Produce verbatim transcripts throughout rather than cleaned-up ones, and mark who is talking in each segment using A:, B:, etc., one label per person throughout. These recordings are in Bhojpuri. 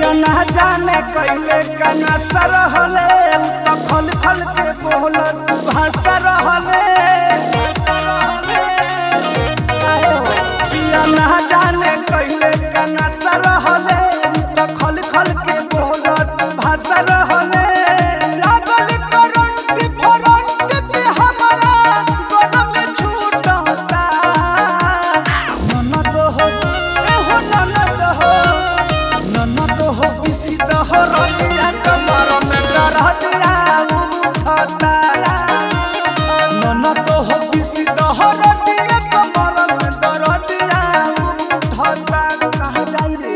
A: ना जाने कैले कना सरहले तो खल खल के बोलत भाषा रहले पिया ना जाने कैले कना सरहले तो खल खल के बोलत भाषा रहले लागल करंट फरंट पे हमारा गोद में छूटता ननद हो ए हो ननद हो ननद हो इसी दहरतिया कमर में डरतिया उठता ननद हो इसी दहरतिया कमर में डरतिया उठता कहाँ जाई रे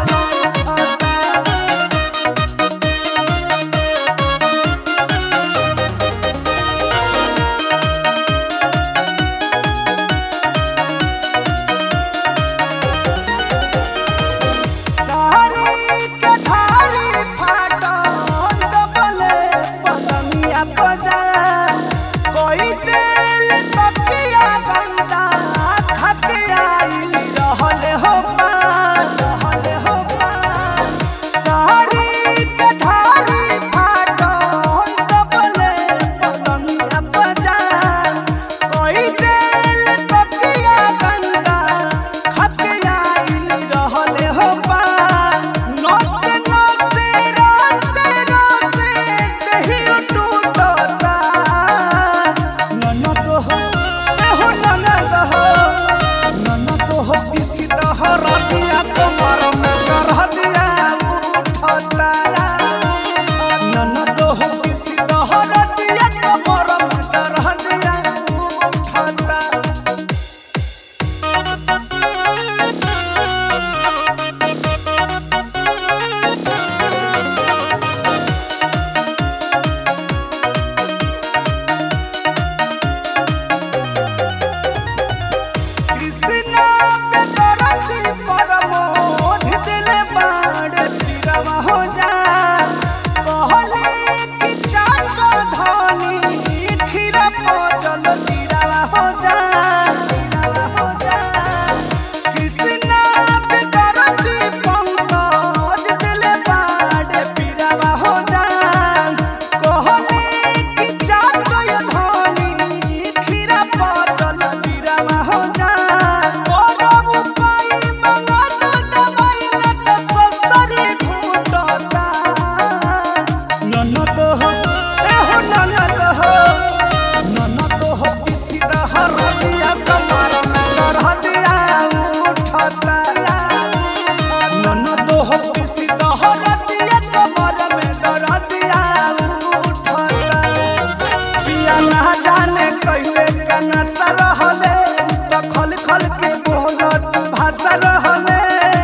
A: सरहले तो खल खल के बोलत भाषा रहले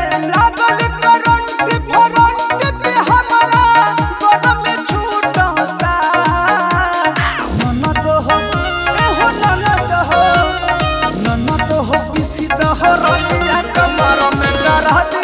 A: लागल करंट फरंट पे हमारा गोद में छूटता ननद हो ए हो ननद हो ननद हो इसी दहरतिया कमर में डरत